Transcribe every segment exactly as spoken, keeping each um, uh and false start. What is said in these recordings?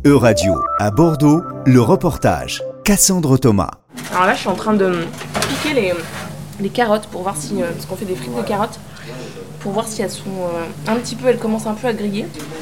E-Radio, à Bordeaux, le reportage. Cassandre Thomas. Alors là, je suis en train de piquer les, les carottes pour voir si... Parce qu'on fait des frites de carottes. Pour voir si elles sont euh, un petit peu... Elles commencent un peu à griller.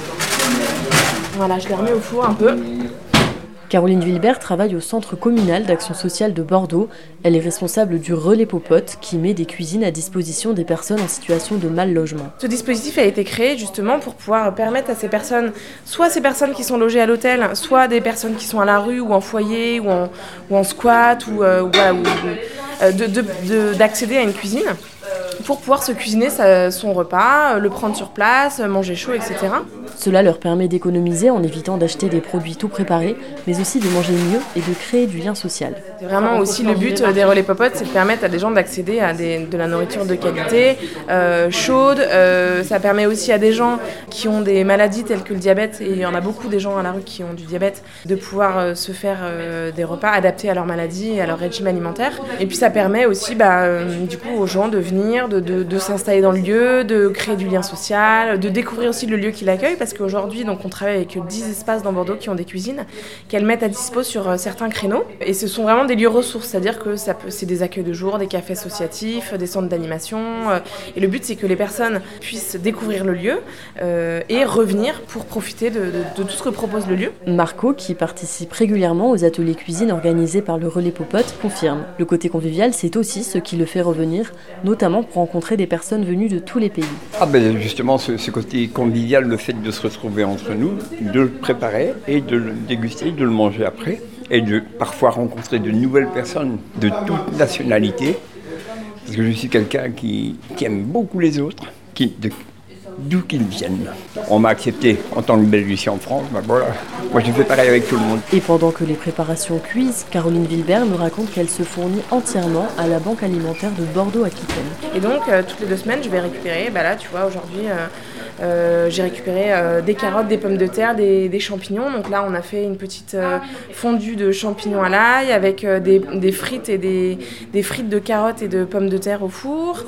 Voilà, je les remets au four un peu. Caroline Wilbert travaille au Centre communal d'action sociale de Bordeaux. Elle est responsable du Relais Popote qui met des cuisines à disposition des personnes en situation de mal logement. Ce dispositif a été créé justement pour pouvoir permettre à ces personnes, soit ces personnes qui sont logées à l'hôtel, soit des personnes qui sont à la rue ou en foyer ou en, ou en squat, ou, euh, ou, voilà, ou euh, de, de, de, d'accéder à une cuisine pour pouvoir se cuisiner sa, son repas, le prendre sur place, manger chaud, et cetera. Cela leur permet d'économiser en évitant d'acheter des produits tout préparés, mais aussi de manger mieux et de créer du lien social. C'est vraiment aussi le but des Relais Popote, c'est de permettre à des gens d'accéder à des, de la nourriture de qualité, euh, chaude. Euh, ça permet aussi à des gens qui ont des maladies telles que le diabète, et il y en a beaucoup des gens à la rue qui ont du diabète, de pouvoir euh, se faire euh, des repas adaptés à leur maladie et à leur régime alimentaire. Et puis ça permet aussi bah, euh, du coup, aux gens de venir, de, de, de s'installer dans le lieu, de créer du lien social, de découvrir aussi le lieu qui l'accueille, parce qu'aujourd'hui donc, on travaille avec dix espaces dans Bordeaux qui ont des cuisines qu'elles mettent à dispo sur euh, certains créneaux. Et ce sont vraiment des lieux ressources, c'est-à-dire que ça peut, c'est des accueils de jour, des cafés associatifs, des centres d'animation. Euh, et le but, c'est que les personnes puissent découvrir le lieu euh, et revenir pour profiter de, de, de tout ce que propose le lieu. Marco, qui participe régulièrement aux ateliers cuisine organisés par le Relais Popote, confirme. Le côté convivial, c'est aussi ce qui le fait revenir, notamment pour rencontrer des personnes venues de tous les pays. Ah ben justement, ce, ce côté convivial, le fait de se retrouver entre nous, de le préparer et de le déguster, de le manger après, et de parfois rencontrer de nouvelles personnes de toute nationalité, parce que je suis quelqu'un qui, qui aime beaucoup les autres, qui, de, d'où qu'ils viennent. On m'a accepté en tant que Belge ici en France, ben voilà, moi je fais pareil avec tout le monde. Et pendant que les préparations cuisent, Caroline Wilbert nous raconte qu'elle se fournit entièrement à la Banque alimentaire de Bordeaux-Aquitaine. Et donc, euh, toutes les deux semaines, je vais récupérer, bah là, tu vois, aujourd'hui... Euh, Euh, j'ai récupéré euh, des carottes, des pommes de terre, des, des champignons. Donc là, on a fait une petite euh, fondue de champignons à l'ail avec euh, des, des frites et des, des frites de carottes et de pommes de terre au four.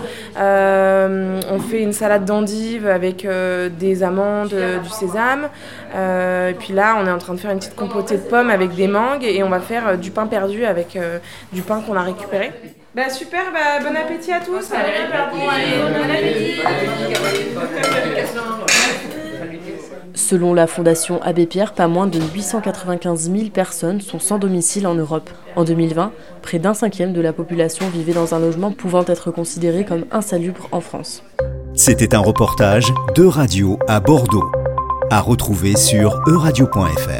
Euh, on fait une salade d'endives avec euh, des amandes, euh, du sésame. Euh, et puis là, on est en train de faire une petite compotée de pommes avec des mangues et on va faire euh, du pain perdu avec euh, du pain qu'on a récupéré. Bah super, bah bon appétit à tous. Allez, bon, allez, bon appétit. Selon la Fondation Abbé Pierre, pas moins de huit cent quatre-vingt-quinze mille personnes sont sans domicile en Europe. En deux mille vingt, près d'un cinquième de la population vivait dans un logement pouvant être considéré comme insalubre en France. C'était un reportage d'E-Radio à Bordeaux, à retrouver sur e radio point f r.